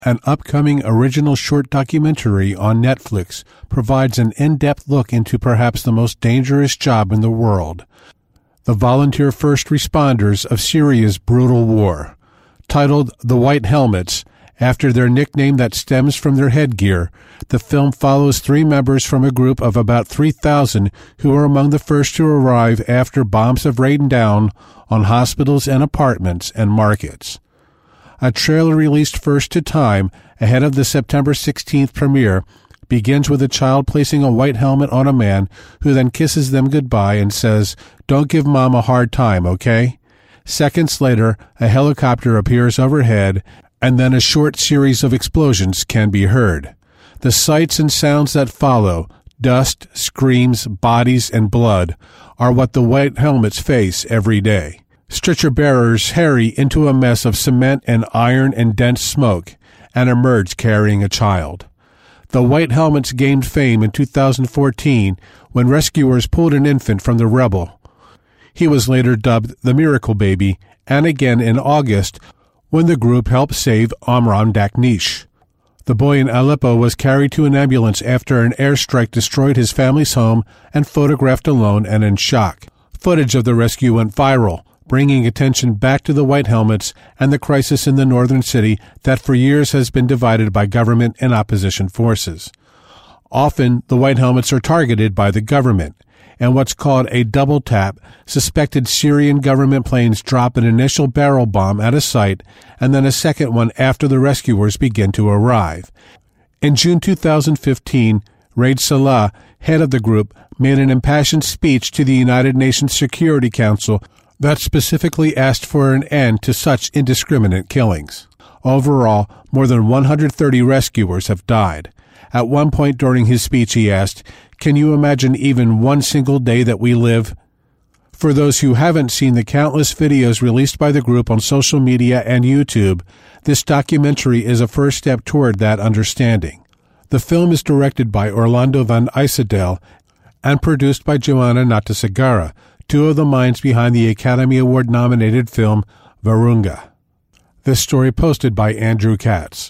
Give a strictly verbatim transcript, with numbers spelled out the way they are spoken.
An upcoming original short documentary on Netflix provides an in-depth look into perhaps the most dangerous job in the world, the volunteer first responders of Syria's brutal war. Titled The White Helmets, after their nickname that stems from their headgear, the film follows three members from a group of about three thousand who are among the first to arrive after bombs have rained down on hospitals and apartments and markets. A trailer released first to Time ahead of the September sixteenth premiere begins with a child placing a white helmet on a man who then kisses them goodbye and says, "Don't give Mom a hard time, okay?" Seconds later, a helicopter appears overhead, and then a short series of explosions can be heard. The sights and sounds that follow, dust, screams, bodies, and blood, are what the white helmets face every day. Stretcher-bearers harry into a mess of cement and iron and dense smoke and emerge carrying a child. The White Helmets gained fame in two thousand fourteen when rescuers pulled an infant from the rubble. He was later dubbed the Miracle Baby, and again in August when the group helped save Omran Daknish. The boy in Aleppo was carried to an ambulance after an airstrike destroyed his family's home and photographed alone and in shock. Footage of the rescue went viral, bringing attention back to the White Helmets and the crisis in the northern city that for years has been divided by government and opposition forces. Often, the White Helmets are targeted by the government, and what's called a double tap, suspected Syrian government planes drop an initial barrel bomb at a site and then a second one after the rescuers begin to arrive. In June two thousand fifteen, Raid Salah, head of the group, made an impassioned speech to the United Nations Security Council that specifically asked for an end to such indiscriminate killings. Overall, more than one hundred thirty rescuers have died. At one point during his speech he asked, "Can you imagine even one single day that we live?" For those who haven't seen the countless videos released by the group on social media and YouTube, this documentary is a first step toward that understanding. The film is directed by Orlando van Isedel and produced by Joanna Natasagara, two of the minds behind the Academy Award-nominated film Virunga. This story posted by Andrew Katz.